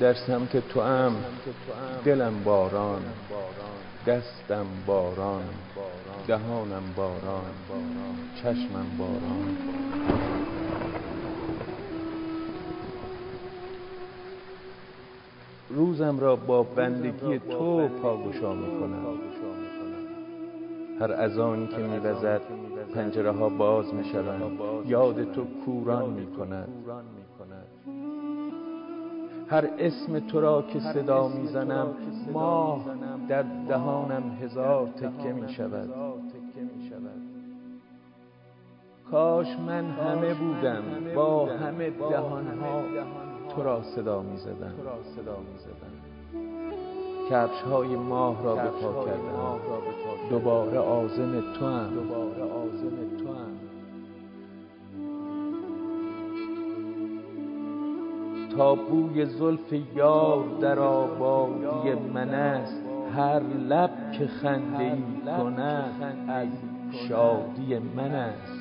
در سمت تو ام، دلم باران، دستم باران، دهانم باران، چشمم باران. روزم را با بندگی تو پاگشا میکنم. هر اذانی که میوزد پنجره ها باز میشوند، یاد تو کوران میکند. هر اسم تو را که صدا میزنم، ماه در دهانم هزار تکه میشود. کاش من همه بودم با همه دهانها تو را صدا میزدم. کفش های ماه را به پا کردم، دوباره عازم تو ام. تا بوی زلف یار در آبادی من است، هر لب که خنده ای کند از شادی من است.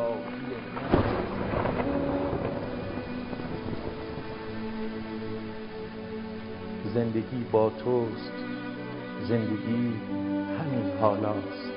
زندگی با توست، زندگی همین حالاست.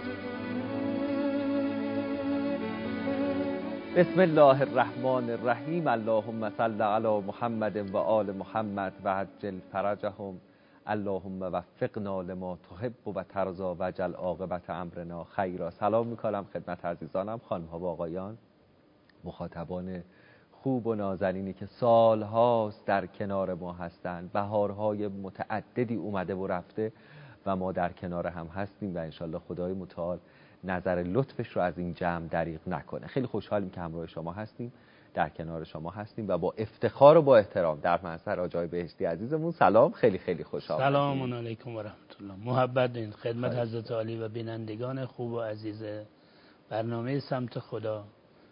بسم الله الرحمن الرحیم. اللهم صل علی محمد و آل محمد و عجل فرجهم. اللهم وفقنا لما تحب و ترضی و اجعل عاقبت امرنا خیرا. سلام میکنم خدمت عزیزانم، خانم‌ها و آقایان، مخاطبان خوب و نازنینی که سالهاست در کنار ما هستند. بهارهای متعددی اومده و رفته و ما در کنار هم هستیم و انشالله خدای متعال نظر لطفش رو از این جمع دریغ نکنه. خیلی خوشحالیم که همراه شما هستیم، در کنار شما هستیم و با افتخار و با احترام در محضر آقای بهشتی عزیزمون سلام. خیلی خیلی خوشحال. سلام علیکم و رحمت الله. محبت این خدمت حضرت عالی و بینندگان خوب و عزیز برنامه سمت خدا.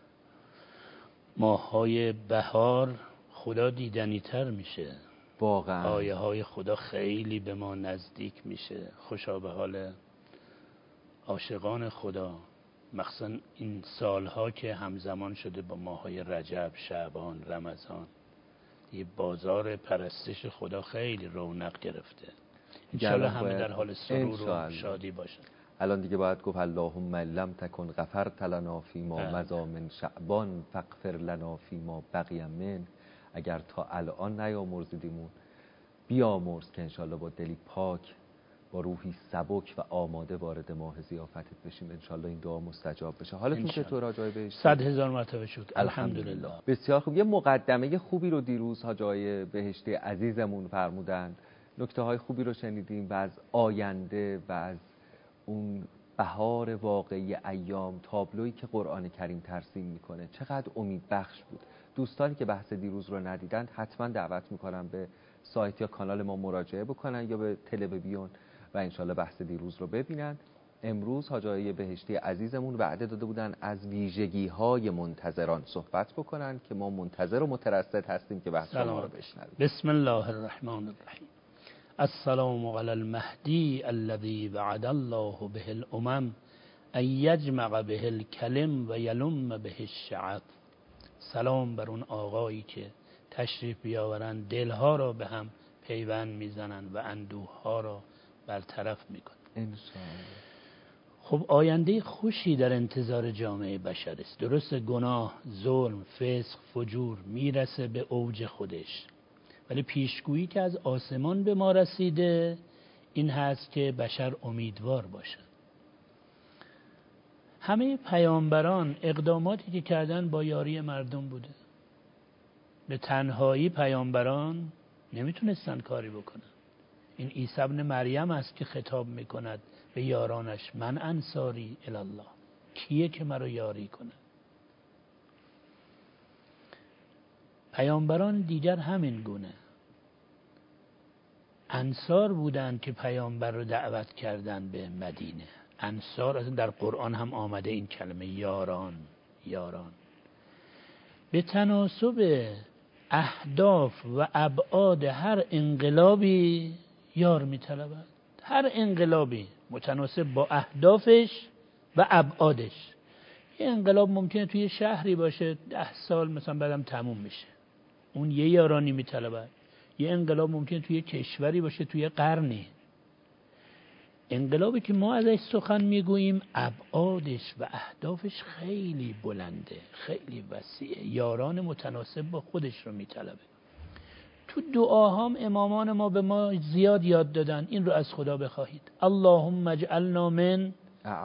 ماهای بهار خدا دیدنی تر میشه، واقعا آیه های خدا خیلی به ما نزدیک میشه. خوشا به حال عاشقان خدا، مخصوصا این سالها که همزمان شده با ماهای رجب، شعبان، رمضان. یه بازار پرستش خدا خیلی رونق گرفته. انشالله همه در حال سرور و شادی باشن. الان دیگه باید گفت اللهم لم تکن غفرت لنا فیما مضی من شعبان فاغفر لنا فیما بقی من. اگر تا الان نیامرزیدیمون بیامرز که انشالله با دلی پاک، با روحی سبک و آماده وارد ماه ضیافتت بشیم. انشالله این دعا مستجاب بشه. حالتون چطور آقای بهشتی؟ 100,000 مرتبه شکر، الحمدلله. بسیار خوب. یه مقدمه خوبی رو دیروز آقای بهشتی عزیزمون فرمودن، نکته های خوبی رو شنیدیم و از آینده و از اون بهار واقعی ایام، تابلویی که قرآن کریم ترسیم میکنه چقدر امید بخش بود. دوستانی که بحث دیروز رو ندیدند حتما دعوت میکنم به سایت یا کانال ما مراجعه بکنن یا به تلویزیون و انشالله بحث دیروز رو ببینن. امروز حاجی بهشتی عزیزمون وعده داده بودن از ویژگی‌های منتظران صحبت بکنن که ما منتظر و مترصد هستیم که بحث ما رو بشنویم. بسم الله الرحمن الرحیم. السلام علی المهدی الذی وعد الله به الامم ان یجمع به الکلم و یلم به الشعب. سلام بر اون آقایی که تشریف بیاورن، دلها را به هم پیوند میزنن و اندوهها را برطرف میکنن انشاءالله. خب آینده خوشی در انتظار جامعه بشر است. درست گناه، ظلم، فسق، فجور میرسه به اوج خودش، ولی پیشگویی که از آسمان به ما رسیده این هست که بشر امیدوار باشد. همه پیامبران اقداماتی که کردن با یاری مردم بوده. به تنهایی پیامبران نمیتونستن کاری بکنن. این عیسی ابن مریم است که خطاب میکند به یارانش، من انصاری الی الله، کیه که مرا یاری کنه. پیامبران دیگر همین گونه انصار بودند که پیامبر رو دعوت کردن به مدینه. انصار از در قرآن هم آمده این کلمه یاران. به تناسب اهداف و ابعاد هر انقلابی یار می‌طلبد. هر انقلابی متناسب با اهدافش و ابعادش. یه انقلاب ممکنه توی شهری باشه 10 سال مثلا بعدم تموم میشه، اون یه یارانی می‌طلبد. یه انقلاب ممکنه توی کشوری باشه، توی قرنی. انقلابی که ما ازش سخن میگوییم ابعادش و اهدافش خیلی بلنده، خیلی وسیعه، یاران متناسب با خودش رو میطلبه. تو دعاهام امامان ما به ما زیاد یاد دادن این رو از خدا بخواهید: اللهم اجعلنا من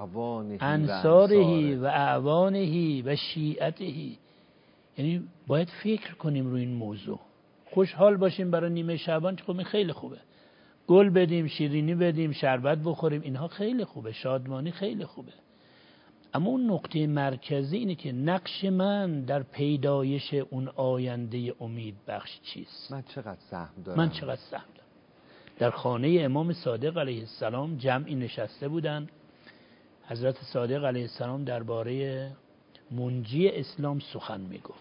انصاره و اعوانه و شیعته. یعنی باید فکر کنیم روی این موضوع، خوشحال باشیم برای نیمه شعبان، خب این خیلی خوبه، گل بدیم، شیرینی بدیم، شربت بخوریم، اینها خیلی خوبه، شادمانی خیلی خوبه. اما اون نقطه مرکزی اینه که نقش من در پیدایش اون آینده امید بخش چیست؟ من چقدر سهم دارم؟ من چقدر سهم دارم؟ در خانه امام صادق علیه السلام جمعی نشسته بودن. حضرت صادق علیه السلام درباره منجی اسلام سخن میگفت.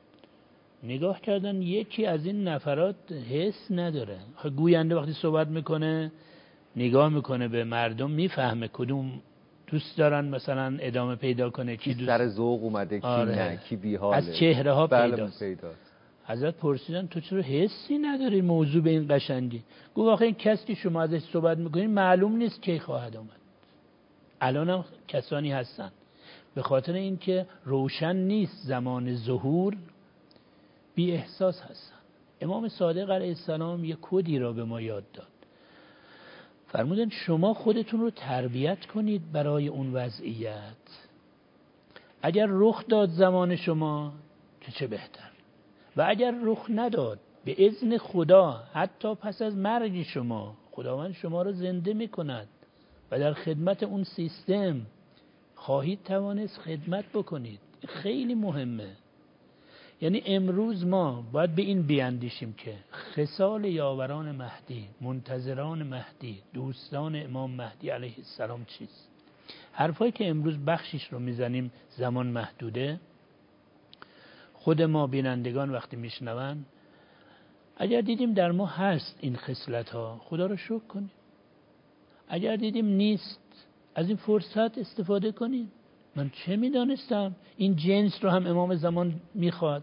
نگاه کردن یکی از این نفرات حس نداره. گوینده وقتی صحبت میکنه نگاه میکنه به مردم، میفهمه کدوم دوست دارن مثلا ادامه پیدا کنه، کی دوست سر ذوق اومده، کی نه، کی بی‌حاله، از چهره ها پیداست. حضرت پرسیدن تو چرا حسی نداری موضوع به این قشنگی؟ گفت آخه این کسی که شما ازش صحبت میکنین معلوم نیست کی خواهد آمد. الان هم کسانی هستن به خاطر اینکه روشن نیست زمان ظهور بی احساس هستن. امام صادق علیه السلام یک کدی را به ما یاد داد. فرمودن شما خودتون رو تربیت کنید برای اون وضعیت. اگر رخ داد زمان شما که چه بهتر، و اگر رخ نداد به اذن خدا حتی پس از مرگ شما خداوند شما رو زنده میکند و در خدمت اون سیستم خواهید توانست خدمت بکنید. خیلی مهمه. یعنی امروز ما باید به این بیاندیشیم که خصال یاوران مهدی، منتظران مهدی، دوستان امام مهدی علیه السلام چیست؟ حرفایی که امروز بخشش رو میزنیم زمان محدوده، خود ما بینندگان وقتی میشنون اگر دیدیم در ما هست این خصلت ها خدا رو شکر کنیم، اگر دیدیم نیست از این فرصت استفاده کنیم. من چه میدانستم این جنس رو هم امام زمان میخواد.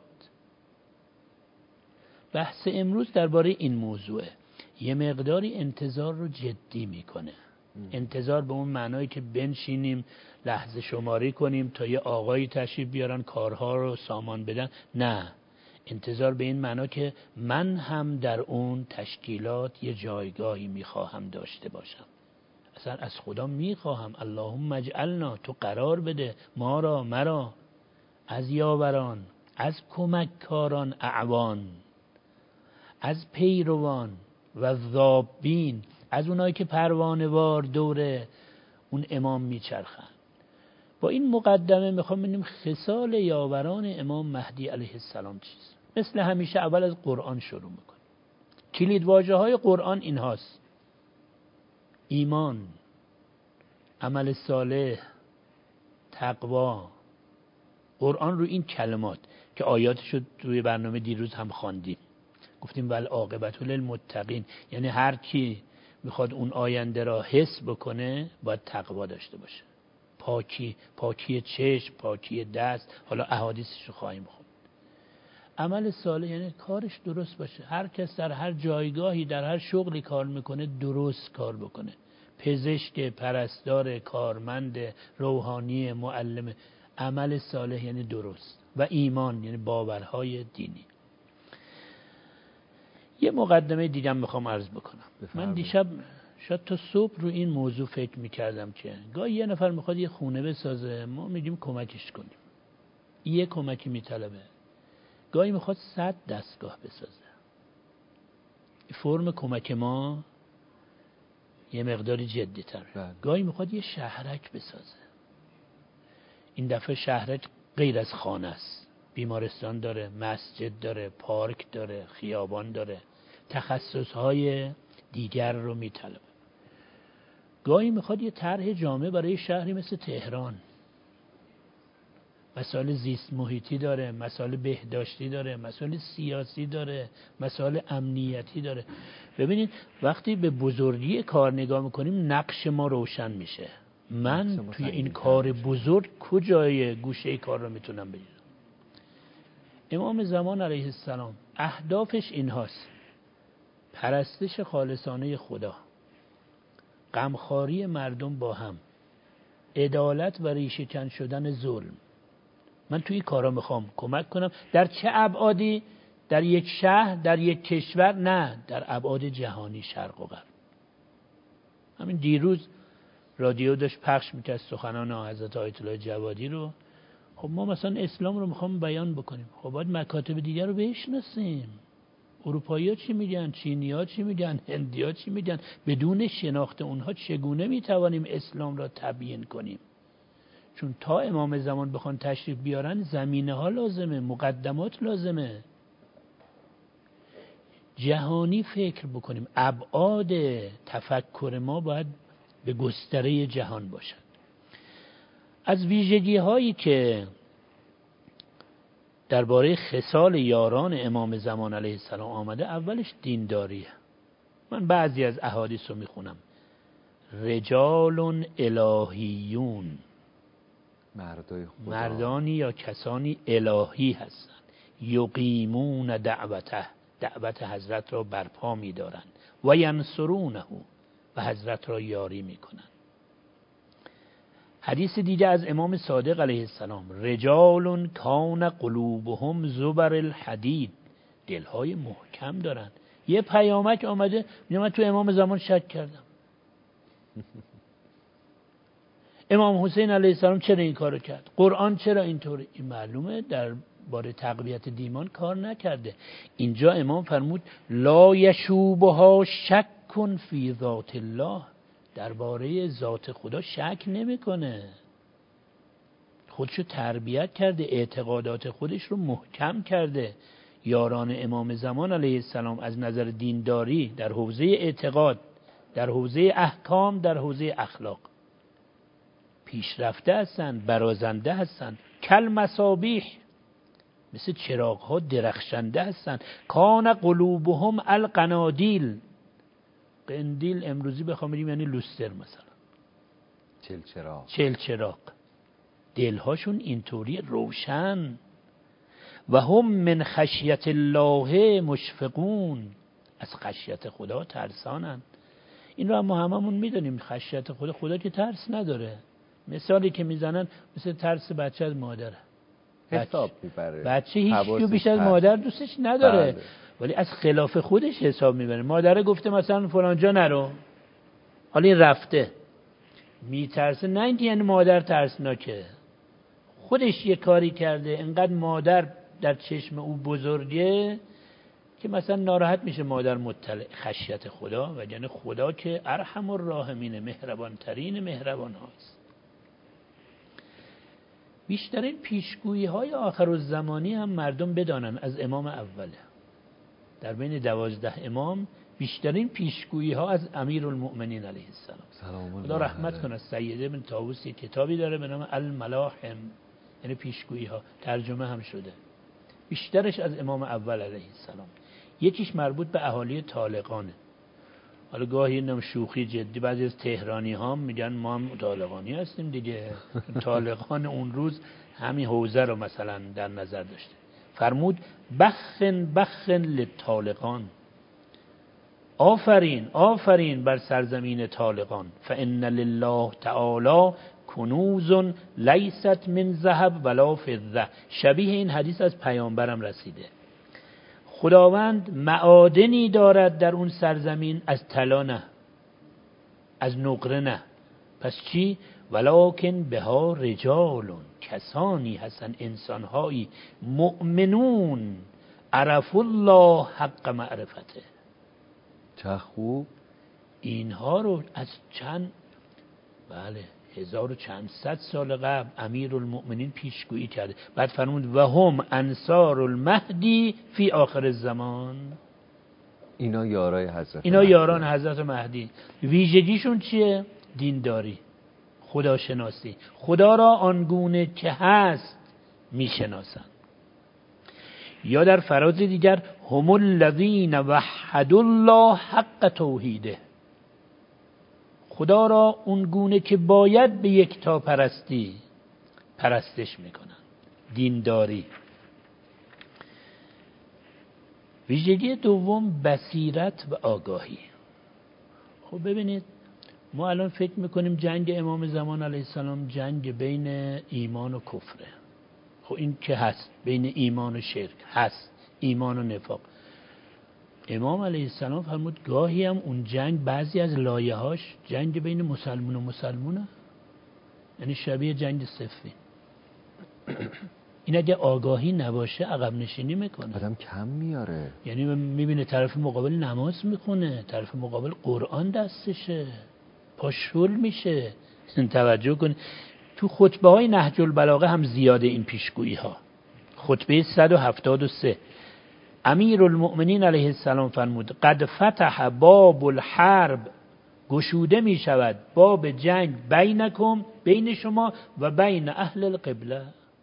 بحث امروز درباره این موضوعه. یه مقداری انتظار رو جدی میکنه. انتظار به اون معنایی که بنشینیم لحظه شماری کنیم تا یه آقایی تشریف بیارن کارها رو سامان بدن. نه، انتظار به این معنا که من هم در اون تشکیلات یه جایگاهی میخواهم داشته باشم. اصلا از خدا میخواهم اللهم اجعلنا، تو قرار بده ما را، مرا، از یاوران، از کمککاران اعوان، از پیروان و ذابین، از اونایی که پروانه‌وار دور اون امام میچرخن. با این مقدمه میخوام ببینیم خصال یاوران امام مهدی علیه السلام چیست. مثل همیشه اول از قرآن شروع میکنیم. کلید واژه های قرآن این هاست: ایمان، عمل صالح، تقوا. قرآن رو این کلمات که آیاتش رو توی برنامه دیروز هم خواندیم، گفتیم والعاقبة للمتقین، یعنی هر کی میخواد اون آینده را حس بکنه باید تقوا داشته باشه. پاکی چشم، پاکی دست، حالا احادیثش رو خواهیم خوند. عمل صالح یعنی کارش درست باشه. هر کس در هر جایگاهی در هر شغلی کار میکنه درست کار بکنه. پزشک، پرستار، کارمند، روحانی، معلم. عمل صالح یعنی درست. و ایمان یعنی باورهای دینی. یه مقدمه دیگم میخوام عرض بکنم. من دیشب شاید تا صبح رو این موضوع فکر میکردم که گاهی یه نفر میخواد یه خونه بسازه، ما میگیم کمکش کنیم، یه کمکی میطلبه. گاهی میخواد 100 دستگاه بسازه. فرم کمک ما یه مقداری جدی تر. گاهی میخواد یه شهرک بسازه. این دفعه شهرک غیر از خانه است، بیمارستان داره، مسجد داره، پارک داره، خیابان داره، تخصصهای دیگر رو میطلبه. گاهی میخواد یه طرح جامع برای شهری مثل تهران. مسائل زیست محیطی داره، مسائل بهداشتی داره، مسائل سیاسی داره، مسائل امنیتی داره. ببینید وقتی به بزرگی کار نگاه میکنیم نقش ما روشن میشه. من توی این کار بزرگ کجای گوشه کار رو میتونم بگیرم؟ امام زمان علیه السلام اهدافش این هاست. پرستش خالصانه خدا، غمخواری مردم با هم، عدالت و ریشه کن شدن ظلم. من توی کارا میخوام کمک کنم. در چه ابعادی؟ در یک شهر، در یک کشور؟ نه، در ابعاد جهانی، شرق و غرب. همین دیروز رادیو داشت پخش میکرد سخنان حضرت آیت الله جوادی رو. خب ما مثلا اسلام رو میخوام بیان بکنیم، خب باید مکاتب دیگر رو بشناسیم. اروپایی‌ها چی میگن، چینی‌ها چی میگن، هندی‌ها چی میگن. بدون شناخت اونها چگونه میتوانیم اسلام را تبیین کنیم؟ چون تا امام زمان بخوان تشریف بیارن زمینه ها لازمه، مقدمات لازمه. جهانی فکر بکنیم. ابعاد تفکر ما باید به گستره جهان باشد. از ویژگی هایی که درباره خصال یاران امام زمان علیه السلام آمده، اولش دینداریه. من بعضی از احادیث رو میخونم. رجال الهیون، مردانی یا کسانی الهی هستند. یقیمون دعوت حضرت را برپا می‌دارند و ینصرونه و حضرت را یاری می‌کنند. حدیث دیگه از امام صادق علیه السلام، رجال کان قلوبهم زبر الحدید، دلهای محکم دارن. یه پیامک آمده میگه من تو امام زمان شک کردم. امام حسین علیه السلام چرا این کارو کرد؟ قرآن چرا اینطوری؟ این معلومه در باره تقویت دیمان کار نکرده. اینجا امام فرمود لا یشوبها شک فی ذات الله، درباره ذات خدا شک نمیکنه. خودشو تربیت کرده، اعتقادات خودش رو محکم کرده. یاران امام زمان علیه السلام از نظر دینداری در حوزه اعتقاد، در حوزه احکام، در حوزه اخلاق پیشرفته هستند، برازنده هستند. کل مصابیح، مثل چراغ ها درخشنده هستند. کان قلوبهم القنادیل، قندیل امروزی بخوام بگیم یعنی لوستر مثلا، چلچراغ. دلهاشون اینطوری روشن. و هم من خشیت الله مشفقون، از خشیت خدا ترسانن. این رو ما هممون میدونیم. خشیت خدا که ترس نداره. مثالی که میزنن مثل ترس بچه از مادره. حساب میبره. بچه هیچ بیش از مادر دوستش نداره. بله. ولی از خلاف خودش حساب میبره. مادره گفته مثلا فلان جا نرو، حالا این رفته، میترسه. نه اینکه یعنی مادر ترسناکه، خودش یه کاری کرده انقدر مادر در چشم او بزرگه که مثلا ناراحت میشه مادر مطلع. خشیت خدا، و یعنی خدا که ارحم الراحمین، مهربان ترین مهربان هاست. بیشترین پیشگویی های آخرالزمانی هم مردم بدانن از امام اوله. در بین 12 امام بیشترین پیشگویی ها از امیرالمؤمنین علیه السلام. خدا رحمت کنه. سید ابن طاووس کتابی داره به نام الملاحم، یعنی پیشگویی ها، ترجمه هم شده. بیشترش از امام اول علیه السلام. یکیش مربوط به اهالی طالقانه. حالا گاهی اینم شوخی جدی، بعضی از تهرانی ها میگن ما هم طالقانی هستیم دیگه. طالقان اون روز همین حوزه رو مثلا در نظر داشته. فرمود بخن للطالقان، آفرین آفرین بر سرزمین طالقان. فان لله تعالی کنوز لیست من ذهب ولا فضه. شبیه این حدیث از پیامبرم رسیده. خداوند معادنی دارد در اون سرزمین، از طلا نه، از نقره نه. پس چی؟ ولکن بها رجالون، کسانی هستن، انسانهایی، مؤمنون عرف الله حق معرفته. چه خوب. اینها رو از چند 1000 و چند صد سال قبل امیرالمؤمنین پیشگویی کرده. بعد فرمود و هم انصار المهدی فی آخر الزمان. اینا یارای حضرت، اینا یاران حضرت مهدی. ویژگیشون چیه؟ دینداری، خداشناسی، خدا را آنگونه که هست میشناسن. یا در فراز دیگر هم الذین وحدوا الله حق توحیده، خدا را اون گونه که باید به یکتا پرستی پرستش میکنن. دینداری. ویژگی دوم بصیرت و آگاهی. خب ببینید ما الان فکر میکنیم جنگ امام زمان علیه السلام جنگ بین ایمان و کفره. خب این که هست، بین ایمان و شرک هست، ایمان و نفاق. امام علیه السلام فرمود گاهی هم اون جنگ بعضی از لایه‌هاش جنگ بین مسلمون و مسلمونه، یعنی شبیه جنگ صفین. این اگه آگاهی نباشه عقب نشینی میکنه، آدم کم میاره. یعنی میبینه طرف مقابل نماز میخونه، طرف مقابل قرآن دستشه، پاشول میشه. توجه کن تو خطبه های نهج البلاغه هم زیاده این پیشگویی ها. خطبه 173 امیر المؤمنین علیه السلام فرمود قد فتح باب الحرب، گشوده می شود باب جنگ بینکم، بین شما و بین اهل القبله،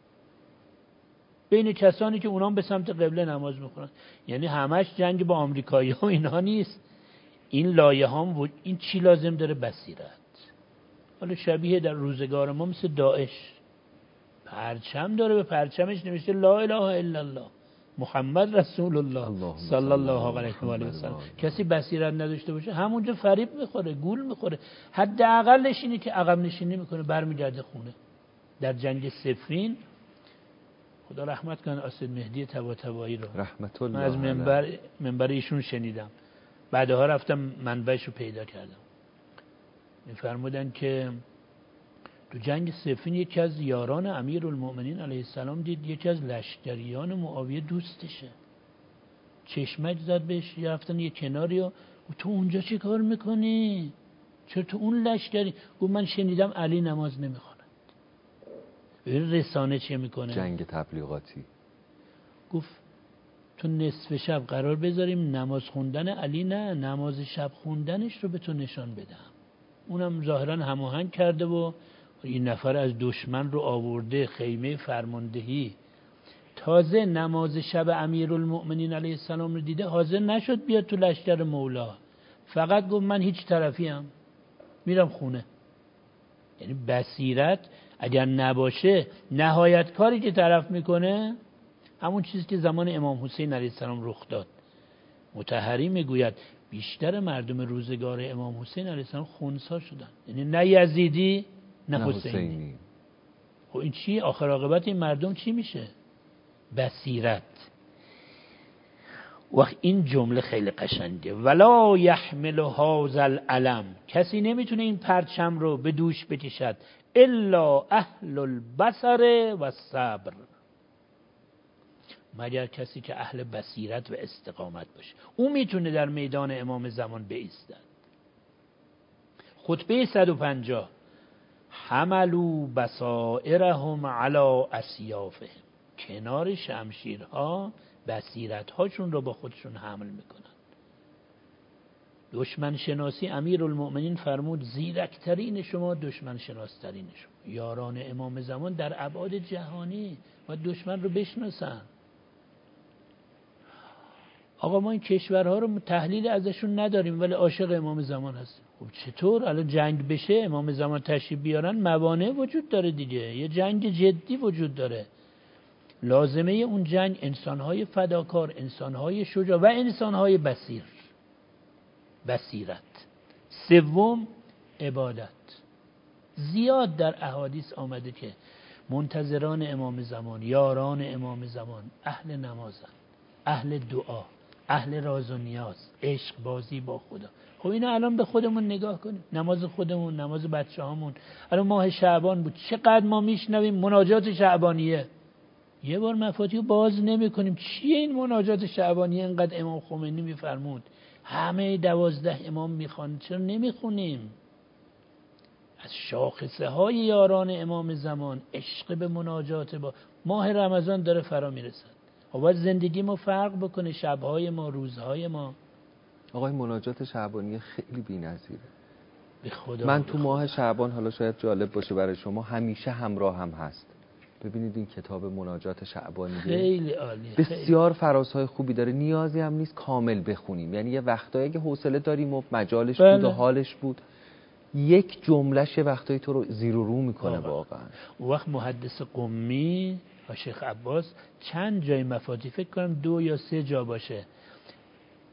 بین کسانی که اونام به سمت قبله نماز میخونن. یعنی همش جنگ با آمریکایی ها اینها نیست. این لایه ها این چی لازم داره؟ بصیرت. حالا شبیه در روزگار ما مثل داعش، پرچم داره، به پرچمش نوشته لا اله الا الله محمد رسول الله صلی الله علیه و آله و سلم. کسی بصیرت نداشته باشه همونجا فریب میخوره، گول میخوره. حداقلش اینه که عقب نشینی میکنه، برمیگرده خونه. در جنگ صفین خدا رحمت کنه اسد مهدی طباطبایی رو، رحمت الله، من از منبر ایشون شنیدم، بعدها رفتم منبعش رو پیدا کردم. میفرمودن که تو جنگ صفین یکی از یاران امیر المؤمنین علیه السلام دید یکی از لشکریان معاویه دوستشه، چشمک زد بهش، رفتن یه کناری و تو اونجا چه کار میکنی؟ چرا تو اون لشکری؟ گفت من شنیدم علی نماز نمیخواند. رسانه چه میکنه؟ جنگ تبلیغاتی. گفت تو نصف شب قرار بذاریم نماز خوندن علی، نه نماز شب خوندنش رو به تو نشان بدم. اونم ظاهرا هماهنگ کرده و این نفر از دشمن رو آورده خیمه فرماندهی. تازه نماز شب امیرالمؤمنین علیه السلام رو دیده، حاضر نشد بیاد تو لشکر مولا، فقط گفت من هیچ طرفیم، میرم خونه. یعنی بصیرت اگر نباشه نهایت کاری که طرف میکنه همون چیزی که زمان امام حسین علیه السلام رخ داد. مطهری میگوید بیشتر مردم روزگار امام حسین علیه السلام خنثی شدن، یعنی نه یزیدی نه حسینی. خب این چی؟ آخر عاقبت این مردم چی میشه؟ بصیرت. وقت این جمله خیلی قشنگه، ولا یحمل هذا العلم، کسی نمیتونه این پرچم رو به دوش بکشد الا اهل البصر و الصبر، مگر کسی که اهل بصیرت و استقامت باشه، اون میتونه در میدان امام زمان بایستد. خطبه 150 حملوا بصائرهم علی اسیافهم، کنار شمشیرها بصیرت‌هاشون رو با خودشون حمل میکنن. دشمن شناسی امیرالمؤمنین فرمود زیرکترین شما دشمن شناسترین شما. یاران امام زمان در ابعاد جهانی و دشمن رو بشناسن. آقا ما این کشورها رو تحلیل ازشون نداریم ولی عاشق امام زمان هستیم. خب چطور الان جنگ بشه امام زمان تشریف بیارن؟ موانع وجود داره دیگه، یه جنگ جدی وجود داره. لازمه اون جنگ انسانهای فداکار، انسانهای شجاع و انسانهای بصیرت. سوم عبادت. زیاد در احادیث آمده که منتظران امام زمان، یاران امام زمان اهل نمازن، اهل دعا، اهل راز و نیاز، عشق بازی با خدا. خب اینا الان به خودمون نگاه کنیم، نماز خودمون، نماز بچه هامون. الان ماه شعبان بود، چقدر ما میشنویم مناجات شعبانیه، یه بار مفاتیح باز نمی کنیم. چیه این مناجات شعبانیه اینقدر امام خمینی میفرمود همه 12 امام میخوان، چرا نمیخونیم؟ از شاخصه های یاران امام زمان عشق به مناجات. با ماه رمضان داره فرا میرسد، باید زندگی ما فرق بکنه، شبهای ما، روزهای ما. آقای مناجات شعبانیه خیلی بی‌نظیره. به خدا من تو ماه شعبان، حالا شاید جالب باشه برای شما، همیشه همراه هم هست. ببینید این کتاب مناجات شعبانیه خیلی عالی، بسیار فرازهای خوبی داره. نیازی هم نیست کامل بخونیم، یعنی یه وقتایی که حوصله داریم و مجالش بود و حالش بود، یک جمله‌ش یه وقتایی تو رو زیر و رو میکنه واقعا. وقت محدث قمی و شیخ عباس چند جای مفاتیح، فکر کنم 2 یا 3 جا باشه،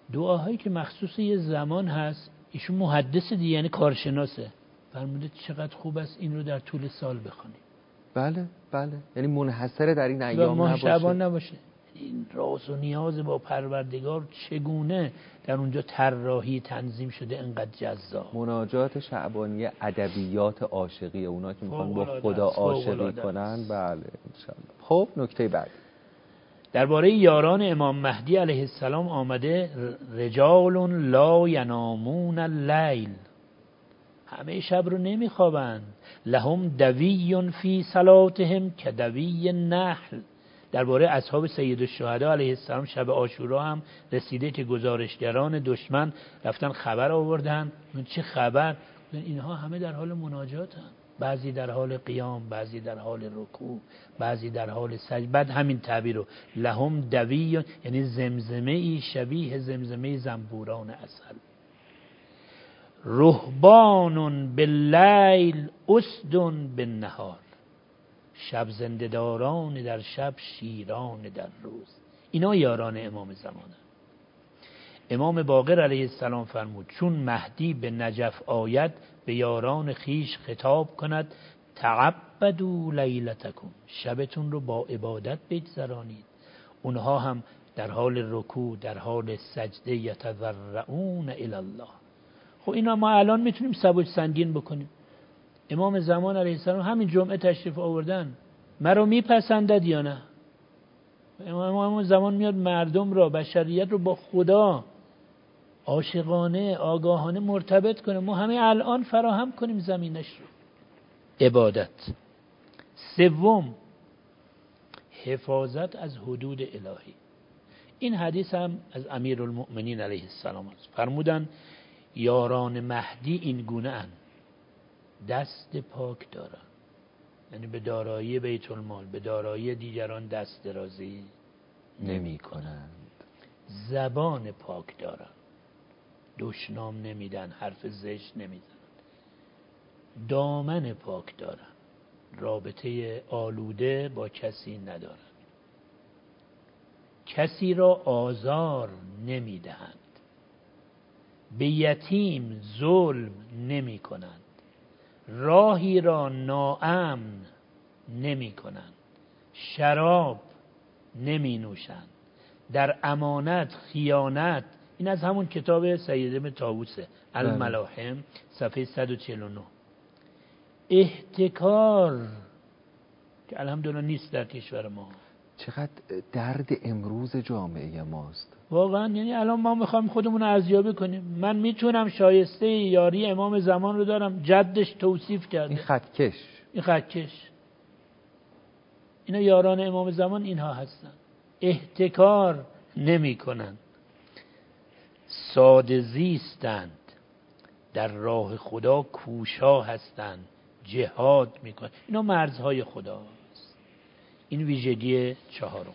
دعاهایی که مخصوص یه زمان هست، ایشون محدث دیگه، یعنی کارشناسه، فرموده چقدر خوب است این رو در طول سال بخونیم. بله بله، یعنی منحصر در این ایام ماه نباشه. شعبان نباشه. این راز و نیاز با پروردگار چگونه در اونجا طراحی تنظیم شده انقدر جذاب. مناجات شعبانی ادبیات عاشقی، اونا که میخوان با خدا عاشقی کنن. بله انشالله. خب نکته بعد درباره یاران امام مهدی علیه السلام آمده رجال لا ینامون اللیل، همه شب رو نمیخوابند. لهم دوی فی صلاتهم کدوی النحل. درباره اصحاب سید الشهدا علیه السلام شب عاشورا هم رسیده که گزارشگران دشمن رفتن خبر آوردن. چه خبر؟ اینها همه در حال مناجات هم، بعضی در حال قیام، بعضی در حال رکوع، بعضی در حال سجده. بعد همین تعبیر رو لهم دوی، یعنی زمزمه ای شبیه زمزمه زنبوران عسل. رهبان باللیل اسد بالنهار، شب زنده‌داران در شب، شیران در روز. اینا یاران امام زمانه. امام باقر علیه السلام فرمود چون مهدی به نجف آید به یاران خیش خطاب کند تعبدوا لیلتکم، شبتون رو با عبادت بگذرانید. اونها هم در حال رکوع، در حال سجده یتضرعون الی الله. خب اینا ما الان میتونیم سبک سنگین بکنیم. امام زمان علیه السلام همین جمعه تشریف آوردن، مرا میپسندد یا نه؟ امام زمان میاد مردم را، بشریت رو با خدا عاشقانه آگاهانه مرتبط کنه. ما همه الان فراهم کنیم زمینش رو. عبادت. سوم، حفاظت از حدود الهی. این حدیث هم از امیرالمؤمنین علیه السلام است. فرمودن یاران مهدی این گونه اند، دست پاک دارن، یعنی به دارایی بیت المال، به دارایی دیگران دست درازی نمی کنند. زبان پاک دارن، دشنام نمیدن، حرف زشت نمیزنن. دامن پاک دارن، رابطه آلوده با کسی ندارن. کسی را آزار نمیدهند. به یتیم ظلم نمی کنند. راهی را ناامن نمی کنند. شراب نمی نوشند. در امانت خیانت. این از همون کتاب سید ابن طاووسه، الملاحم، صفحه 149. احتکار که الحمدلله نیست در کشور ما. چقدر درد امروز جامعه ماست واقعا. یعنی الان ما میخوایم خودمون رو ارزیابی کنیم. من میتونم شایسته یاری امام زمان رو دارم، جدش توصیف کرده. این خطکش. اینا یاران امام زمان اینها هستن. احتکار نمی کنن، ساده زیستند، در راه خدا کوشا هستند، جهاد میکنن. اینا مرزهای خداست. این ویژگی چهارم.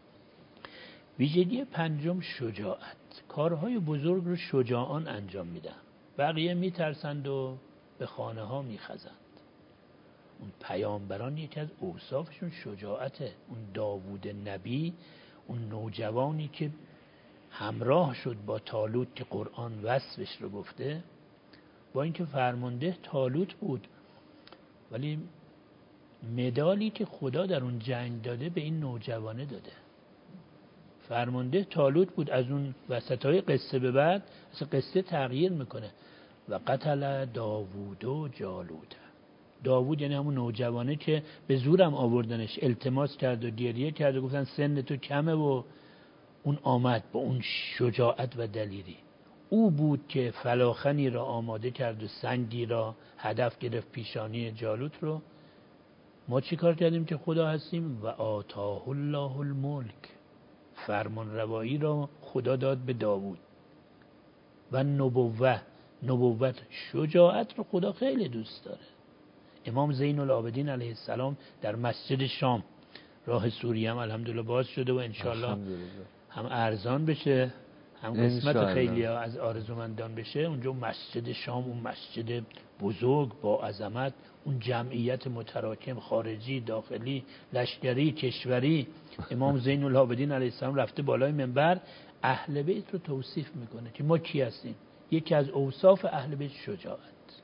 ویژگی پنجم شجاعت. کارهای بزرگ رو شجاعان انجام میدن. بقیه میترسند و به خانه ها میخزند. اون پیامبران یکی از اوصافشون شجاعته. اون داوود نبی، اون نوجوانی که همراه شد با طالوت که قرآن وصفش رو گفته، با اینکه فرمانده طالوت بود، ولی مدالی که خدا در اون جنگ داده به این نوجوانه داده. فرمانده طالوت بود. از اون وسطای قصه به بعد اصلا قصه تغییر میکنه. و قتل داوود و جالوت. داوود یعنی همون نوجوانه که به زورم آوردنش، التماس کرد و گریه کرد و گفتن سن تو کمه و اون آمد با اون شجاعت و دلیری. او بود که فلاخنی را آماده کرد و سنگی را هدف گرفت، پیشانی جالوت رو. ما چی کار کردیم که خدا هستیم؟ و آتاه الله الملک، فرمان روایی را خدا داد به داوود. و نبوت شجاعت رو خدا خیلی دوست داره. امام زین العابدین علیه السلام در مسجد شام، راه سوریه هم الحمدلله باز شده و انشالله هم ارزان بشه، هم قسمت خیلی ها از آرزومندان بشه. اونجا مسجد شام، اون مسجد بزرگ با عظمت، اون جمعیت متراکم خارجی داخلی لشکری کشوری، امام زین العابدین علیه السلام رفته بالای منبر اهل بیت رو توصیف میکنه که ما کی هستیم. یکی از اوصاف اهل بیت شجاعت.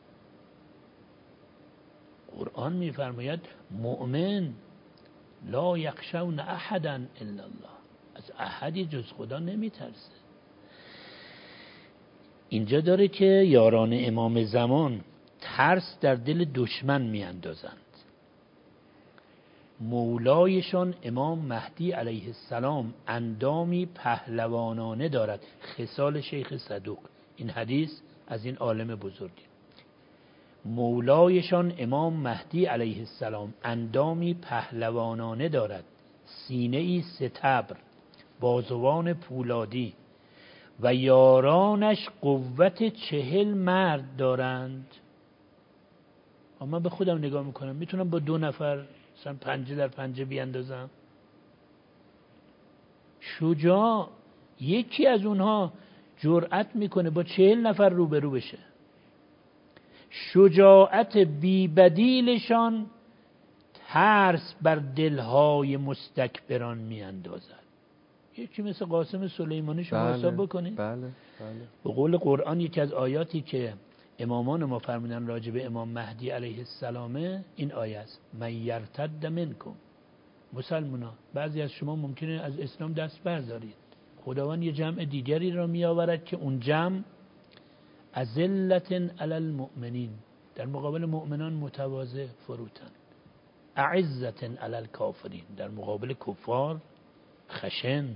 قرآن میفرماید مؤمن لا یخشون احدا الا الله، از احدی جز خدا نمیترسه. اینجا داره که یاران امام زمان ترس در دل دشمن میاندازند. مولایشان امام مهدی علیه السلام اندامی پهلوانانه دارد. خصال شیخ صدوق. این حدیث از این عالم بزرگی. مولایشان امام مهدی علیه السلام اندامی پهلوانانه دارد، سینه‌ای ستبر، بازوان پولادی و یارانش قوت 40 مرد دارند. من به خودم نگاه میکنم، میتونم با 2 نفر مثلا پنجه در پنجه بیاندازم؟ شجاع یکی از اونها جرأت میکنه با 40 نفر روبرو بشه. شجاعت بی بدیلشان ترس بر دلهای مستکبران میاندازد. یکی مثل قاسم سلیمانی شما حساب بکنید. بله. به قول قرآن یکی از آیاتی که امامان ما فرمودن راجع به امام مهدی علیه السلامه این آیه است: من یرتد منکم. مسلمانا بعضی از شما ممکنه از اسلام دست بردارید، خداوند یه جمع دیگری را می آورد که اون جمع اذلة علی المؤمنین، در مقابل مؤمنان متواضع فروتن، اعزة علی الکافرین، در مقابل کفار خشن.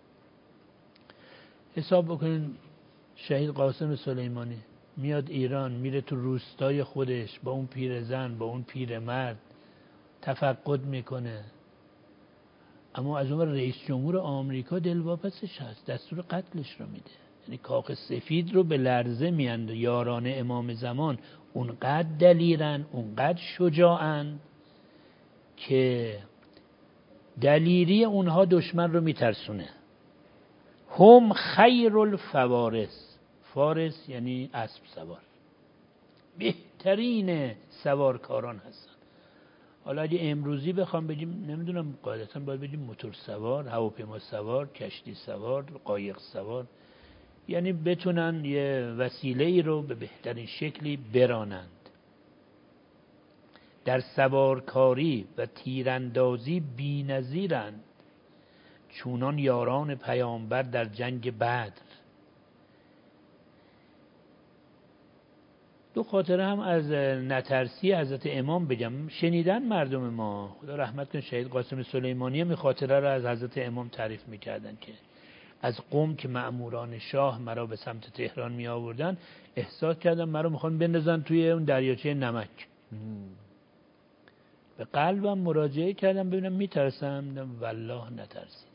حساب بکنین شهید قاسم سلیمانی میاد ایران، میره تو روستای خودش با اون پیرزن با اون پیرمرد تفقد میکنه، اما از اون رئیس جمهور آمریکا دلواپسش هست، دستور قتلش رو میده. یعنی کاخ سفید رو به لرزه میاندازه. یاران امام زمان اونقدر دلیرن، اونقدر شجاعن که دلیری اونها دشمن رو میترسونه. هم خیر الفوارس. فارس یعنی اسب سوار، بهترین سوارکاران هستن. حالا اگه امروزی بخوام بگیم، نمیدونم، قاعدتا باید بگیم موتور سوار، هواپیما سوار، کشتی سوار، قایق سوار، یعنی بتونن یه وسیله ای رو به بهترین شکلی برانند. در سوارکاری و تیراندازی بی‌نظیرند، چونان یاران پیامبر در جنگ بدر. 2 خاطره هم از نترسی حضرت امام بگم. شنیدن مردم ما، خدا رحمت کنه، شهید قاسم سلیمانی هم خاطره رو از حضرت امام تعریف میکردن که از قم که مأموران شاه مرا به سمت تهران می آوردن، احساس کردم مرا میخوان بندازن توی اون دریاچه نمک. به قلبم مراجعه کردم ببینم میترسم، والله نترسیدم.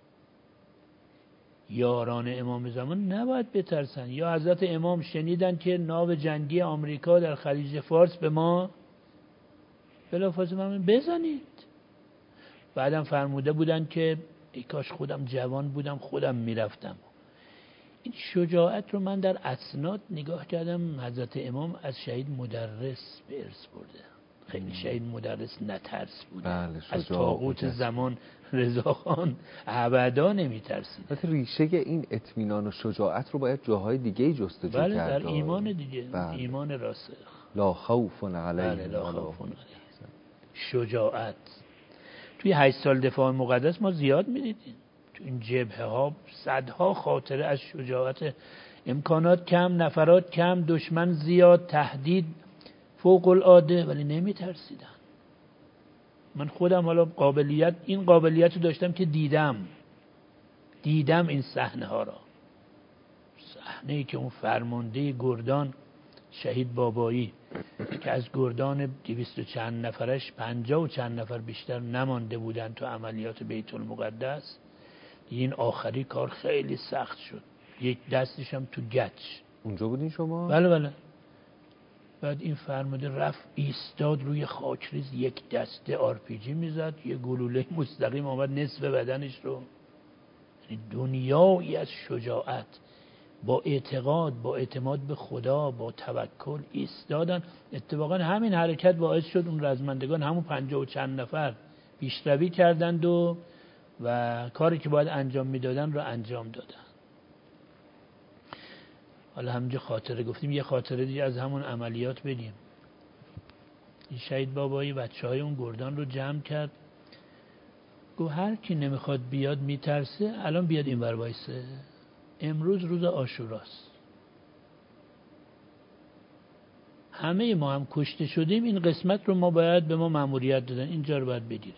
یاران امام زمان نباید بترسن. یا حضرت امام شنیدن که ناو جنگی آمریکا در خلیج فارس به ما بلافاصله بزنید. بعدم فرموده بودن که ای کاش خودم جوان بودم خودم میرفتم. این شجاعت رو من در اسناد نگاه کردم، حضرت امام از شهید مدرس به ارث برده. خیلی شهید مدرس نترس بوده. از طاغوت زمان رضاخان ابدا نمیترسید. البته ریشه این اطمینان و شجاعت رو باید جاهای دیگه جستجو کرد. بله، در ایمان دیگه. بله. ایمان راسخ. لا خوف علیهم. بله، لا خوف علیهم. شجاعت توی 8 سال دفاع مقدس ما زیاد میدیدیم. تو این جبهه ها صدها خاطره از شجاعت. امکانات کم، نفرات کم، دشمن زیاد، تهدید فوق العاده، ولی نمیترسیدن. من خودم حالا این قابلیت رو داشتم که دیدم این صحنه ها را. صحنه‌ای که اون فرمانده گردان شهید بابایی که از گردان 200 و چند نفرش 50 و چند نفر بیشتر نمانده بودن تو عملیات بیت المقدس، این آخری کار خیلی سخت شد. یک دستش هم تو گچ. اونجا بودین شما؟ بله. بعد این فرمانده رفت ایستاد روی خاکریز، یک دسته آرپیجی میزد، یه گلوله مستقیم آمد نصف بدنش رو. یعنی دنیایی از شجاعت. با اعتقاد، با اعتماد به خدا، با توکل ایستادن. اتفاقا همین حرکت باعث شد اون رزمندگان همون 50 و چند نفر پیشروی کردند و کاری که باید انجام میدادن رو انجام دادن. حالا همینجا خاطره گفتیم، یه خاطره دیگه از همون عملیات بدیم. این شهید بابایی بچه‌های اون گردان رو جمع کرد، گفت هر کی نمیخواد بیاد میترسه الان بیاد این ور وایسه، امروز روز عاشوراست، همه ما هم کشته شدیم، این قسمت رو ما باید، به ما مأموریت دادن، اینجا رو باید بگیریم.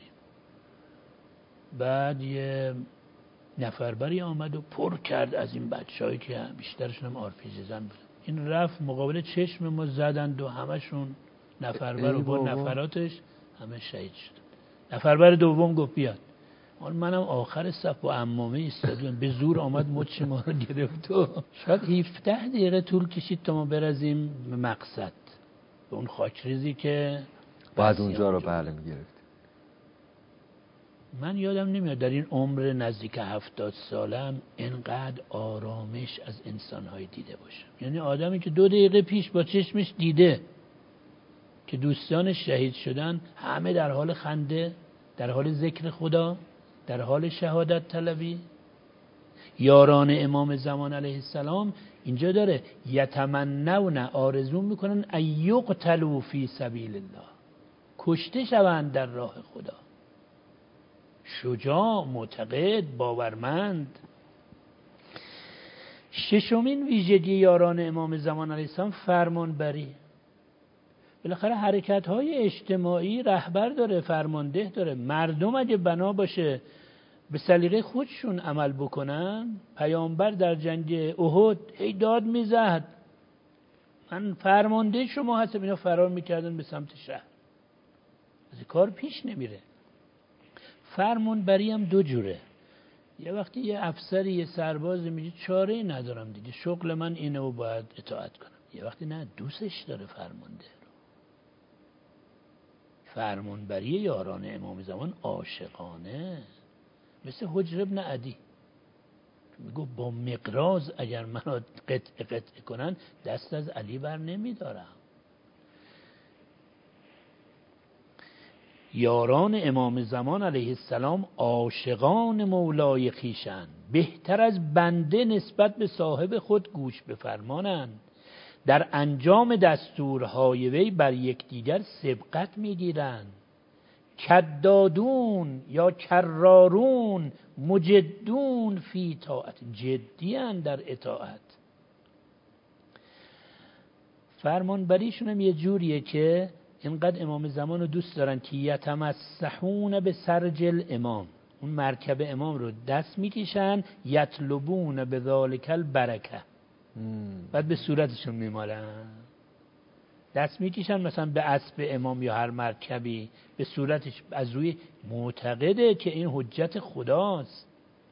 بعد یه نفربری آمد و پر کرد از این بچه‌هایی که بیشترشون هم آرپیجی زن بودن. این رفت مقابل چشم ما زدند و همشون نفربر و با نفراتش همه شهید شد. نفربر دوم گفت بیاد، منم آخر صف با عمامه ایستادم، به زور آمد مچ ما رو گرفت و شاید 17 دقیقه طول کشید تا ما برسیم به مقصد، به اون خاکریزی که بعد اونجا رو بله میگرفت. من یادم نمیاد در این عمر نزدیک 70 سالم اینقدر آرامش از انسان‌های دیده باشم. یعنی آدمی که 2 دقیقه پیش با چشمش دیده که دوستانش شهید شدن، همه در حال خنده، در حال ذکر خدا، در حال شهادت طلبی. یاران امام زمان علیه السلام اینجا داره یتمنون، آرزو میکنن ایقتلوا فی سبیل الله، کشته شوند در راه خدا. شجاع، معتقد، باورمند. ششمین ویژگی یاران امام زمان علیه السلام فرمانبری. بالاخره حرکت‌های اجتماعی رهبر داره، فرمانده داره. مردم اگه بنا باشه به سلیقه خودشون عمل بکنن، پیامبر در جنگ احد هی داد میزد من فرمانده شما هستم، اینا فرار میکردن به سمت شهر، از کار پیش نمیره. فرمانبری هم 2 جوره. یه وقتی یه افسری، یه سربازی میگه چاره‌ای ندارم دیگه، شغل من اینه و باید اطاعت کنم. یه وقتی نه، دوستش داره فرمانده رو. فرمانبری یاران امام زمان عاشقانه، مثل حجر ابن عدی میگو با مقراض اگر منو قطع کنن دست از علی بر نمیدارم. یاران امام زمان علیه السلام عاشقان مولای خویشند، بهتر از بنده نسبت به صاحب خود گوش بفرمانند. در انجام دستورهای وی بر یکدیگر سبقت میگیرند. کدادون یا کرارون مجدون فی طاعت، جدیان در اطاعت. فرمانبریشون هم یه جوریه که اینقدر امام زمان رو دوست دارن که یتمسحون به سرج الامام، اون مرکب امام رو دست میکشن، یطلبون به ذالک البرکه، بعد به صورتشون میمالن، دست میکشن مثلا به اسب امام یا هر مرکبی به صورتش، از روی معتقده که این حجت خداست.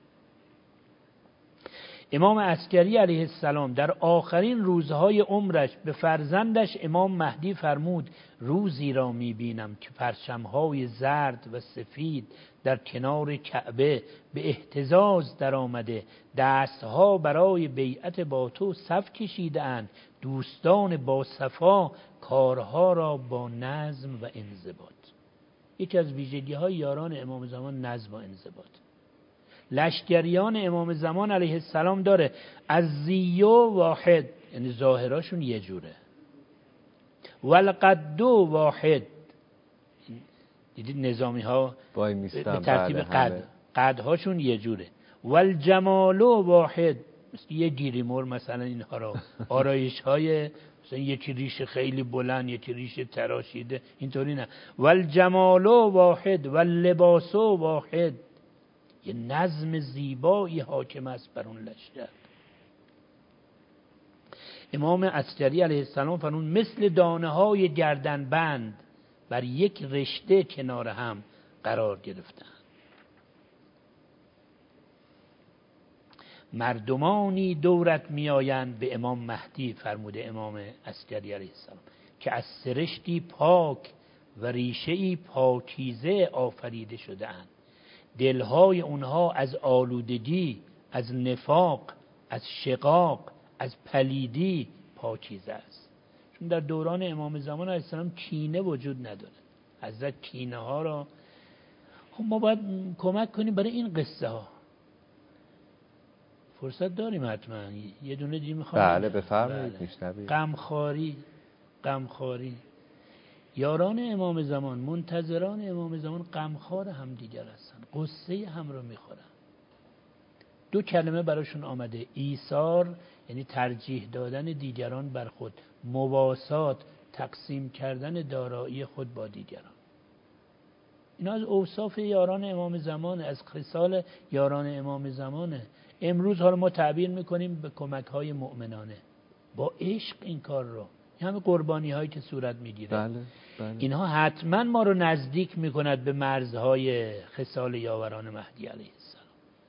امام عسکری علیه السلام در آخرین روزهای عمرش به فرزندش امام مهدی فرمود روزی را میبینم که پرچمهای زرد و سفید در کنار کعبه به اهتزاز در آمده، دستها برای بیعت با تو صف کشیده اند، دوستان با صفا کارها را با نظم و انضباط. یکی از ویژگی های یاران امام زمان نظم و انضباط. لشکریان امام زمان علیه السلام داره از زیو واحد، یعنی ظاهراشون یه جوره، والقدو واحد، دیدید نظامی ها به ترتیب قدهاشون یه جوره، والجمالو واحد، مثل یه گیریمور مثلا اینها را آرایش های مثلا یکی ریش خیلی بلند، یکی ریش تراشیده، اینطوری نه. والجمالو واحد واللباسو واحد، یه نظم زیبایی حاکم است بر اون لشکر. امام عسکری علیه السلام فرمود مثل دانه های گردنبند بر یک رشته کنار هم قرار گرفتند. مردمانی دورت میآیند به امام مهدی، فرموده امام عسکری علیه السلام، که از سرشتی پاک و ریشه‌ای پاکیزه آفریده شده اند. دلهای اونها از آلودگی، از نفاق، از شقاق از پلیدی پاکیزه است. چون در دوران امام زمان علیه السلام کینه وجود نداره. حضرت کینه ها را خب ما باید کمک کنیم برای این قصه ها. فرصت داریم حتما یه دونه دیگه میخوام. بله بفرمایید. میشنوید. غمخواری. یاران امام زمان، منتظران امام زمان غمخوار هم دیگر هستن، قصه هم رو میخورن. دو کلمه براشون آمده: ایثار یعنی ترجیح دادن دیگران بر خود، مواسات تقسیم کردن دارایی خود با دیگران. اینا از اوصاف یاران امام زمانه، از خصال یاران امام زمانه. امروز حالا ما تعبیر میکنیم به کمک های مؤمنانه، با عشق این کار رو، این همه قربانی هایی که صورت میگیره. بله. اینها حتما ما رو نزدیک میکند به مرزهای خصال یاوران مهدی علیه السلام.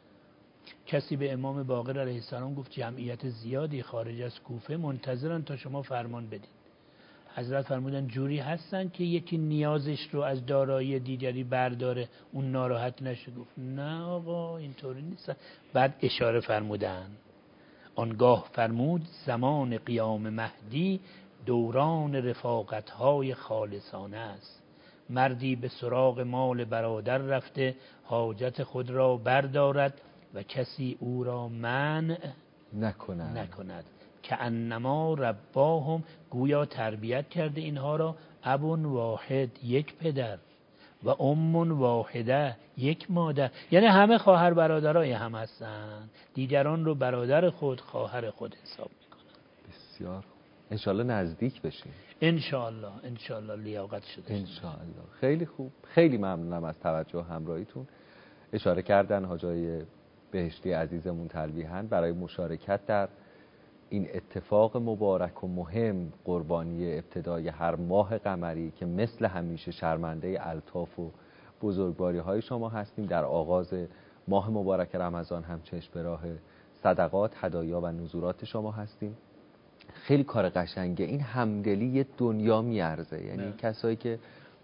کسی به امام باقر علیه السلام گفت جمعیت زیادی خارج از کوفه منتظرن تا شما فرمان بدید. حضرت فرمودن جوری هستن که یکی نیازش رو از دارایی دیگری برداره اون ناراحت نشه. گفت نه آقا اینطوری نیست. بعد اشاره فرمودن، آنگاه فرمود زمان قیام مهدی دوران رفاقت‌های خالصانه است. مردی به سراغ مال برادر رفته حاجت خود را بردارد و کسی او را منع نکند که انما رباهم، گویا تربیت کرده اینها را ابون واحد، یک پدر، و ام واحده، یک مادر. یعنی همه خواهر برادرای هم هستن، دیگران رو برادر خود خواهر خود حساب میکنن. بسیار انشالله نزدیک بشیم. انشالله لیاقت شده. انشالله. خیلی خوب، خیلی ممنونم از توجه همراهیتون. اشاره کردن حاجای بهشتی عزیزمون تلویحاً برای مشارکت در این اتفاق مبارک و مهم، قربانی ابتدای هر ماه قمری که مثل همیشه شرمنده الطاف و بزرگواری های شما هستیم. در آغاز ماه مبارک رمضان هم چشم به راه صدقات، هدایا و نذورات شما هستیم. خیلی کار قشنگه. این همدلی یه دنیا میارزه. یعنی کسایی که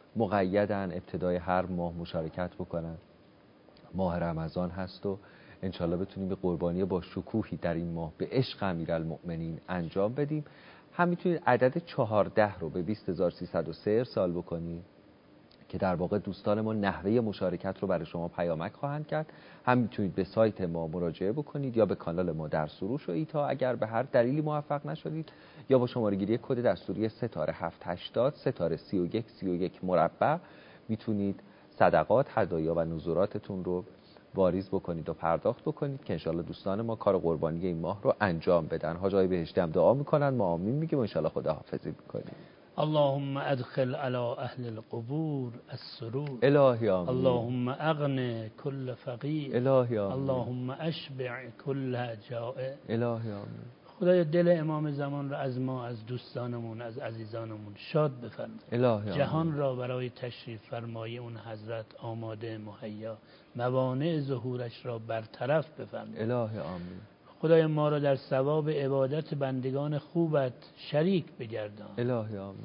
مقیدن ابتدای هر ماه مشارکت بکنن. ماه رمضان هست و انشالله بتونیم به قربانی با شکوهی در این ماه به عشق امیرالمؤمنین انجام بدیم. هم میتونید عدد 14 رو به 20303 ارسال بکنید که در واقع دوستان ما نحوه مشارکت رو برای شما پیامک خواهند کرد. هم میتونید به سایت ما مراجعه بکنید یا به کانال ما در سروش و ایتا اگر به هر دلیلی موفق نشدید، یا با شماره گیری کد دستوری ستاره 780 ستاره 31 31 مربع میتونید صدقات، هدایا و نذوراتتون رو واریز بکنید و پرداخت بکنید که انشالله دوستان ما کار قربانی این ماه رو انجام بدن. حاجای بهشتی هم دعا میکنن، ما آمین میگیم و انشالله خداحافظی میکنیم. اللهم ادخل على اهل القبور السرور. الهی آمین. اللهم اغن كل فقیر. الهی آمین. اللهم اشبع كل جائع. الهی آمین. خدای دل امام زمان را از ما، از دوستانمون، از عزیزانمون شاد بفرما. الهی آمین. جهان را برای تشریف فرمای اون حضرت آماده مهیا، موانع ظهورش را برطرف بفرما. الهی آمین. خدای ما را در ثواب عبادت بندگان خوبت شریک بگردان. الهی آمین.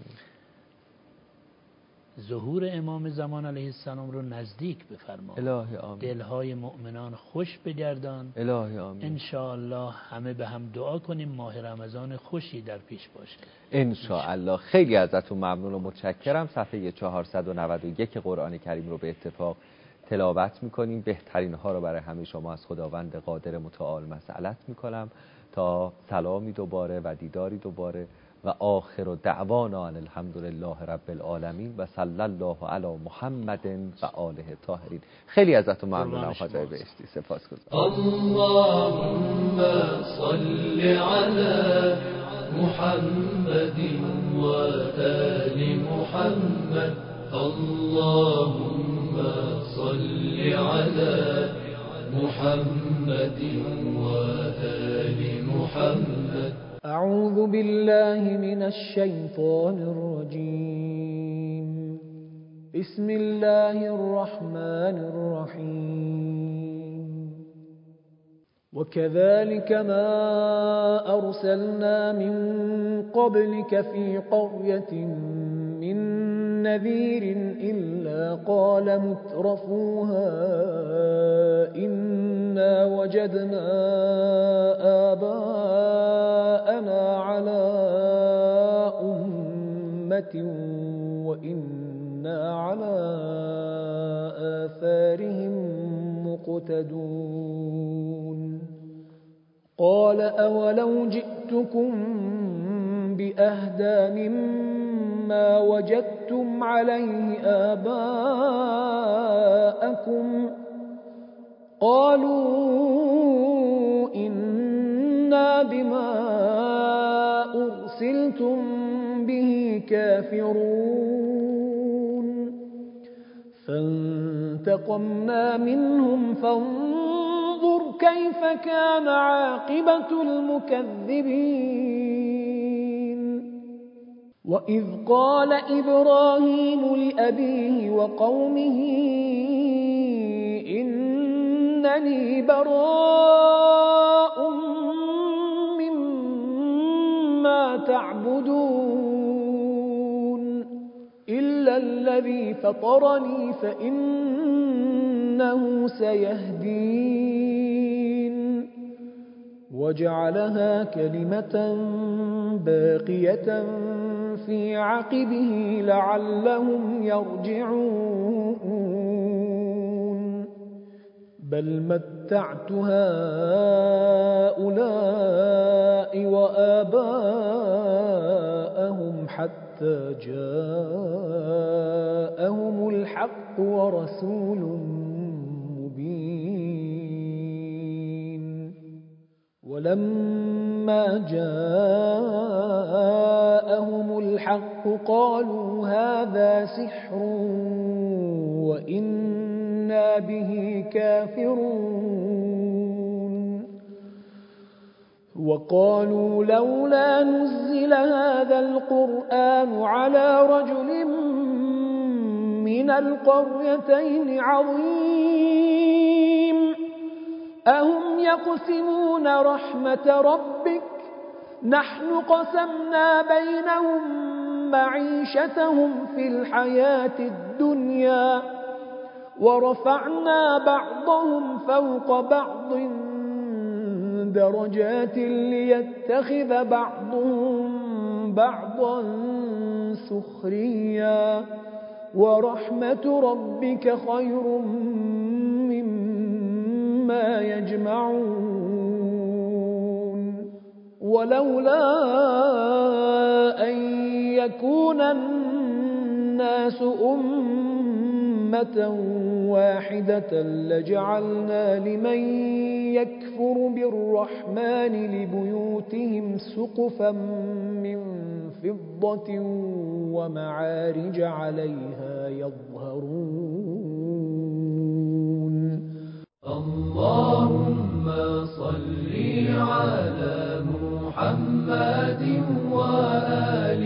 ظهور امام زمان علیه السلام رو نزدیک بفرما. الهی آمین. دلهای مؤمنان خوش بگردان. الهی آمین. انشاءالله همه به هم دعا کنیم ماه رمضان خوشی در پیش باشه. انشاءالله. خیلی ازتون ممنون و متشکرم. صفحه 491 قرآن کریم رو به اتفاق تلاوت میکنیم. بهترین ها رو برای همه شما از خداوند قادر متعال مسئلت میکنم تا سلامی دوباره و دیداری دوباره و آخر دعوانا ان الحمدلله رب العالمین و صلی الله علی محمد و آله طاهرین. خیلی ازتون ممنونم حاجای بهشتی. سپاسگزارم. اللهم صل علی محمد و آل محمد. اللهم صل علی محمد و آل محمد. أعوذ بالله من الشيطان الرجيم. بسم الله الرحمن الرحيم. وكذلك ما أرسلنا من قبلك في قرية من نذير إلا قال مترفوها إنا وجدنا آباءنا آثارهم مقتدون قال أولو جئتكم بأهدى مما وجدتم عليه آباءكم قالوا إنا بما أرسلتم به كافرون فانتقمنا منهم فانظر كيف كان عاقبة المكذبين وإذ قال إبراهيم لأبيه وقومه إنني براء مما تعبدون إلا الذي فطرني فإنه سيهدين وجعلها كلمة باقية في عقبه لعلهم يرجعون بل متعت هؤلاء وآباءهم حتى جاءهم الحق ورسول مبين ولما جاءهم الحق قالوا هذا سحر وإنا به كافرون وقالوا لولا نزل هذا القرآن على رجل من القريتين عظيم أهم يقسمون رحمة ربك نحن قسمنا بينهم معيشتهم في الحياة الدنيا ورفعنا بعضهم فوق بعض درجات ليتخذ بعضهم بعضا سخريا ورحمة ربك خير مما يجمعون ولولا أن يكون الناس أمة واحدة لجعلنا لمن يكفر بالرحمن لبيوتهم سقفا من فضة ومعارج عليها يظهرون اللهم صل على محمد وآله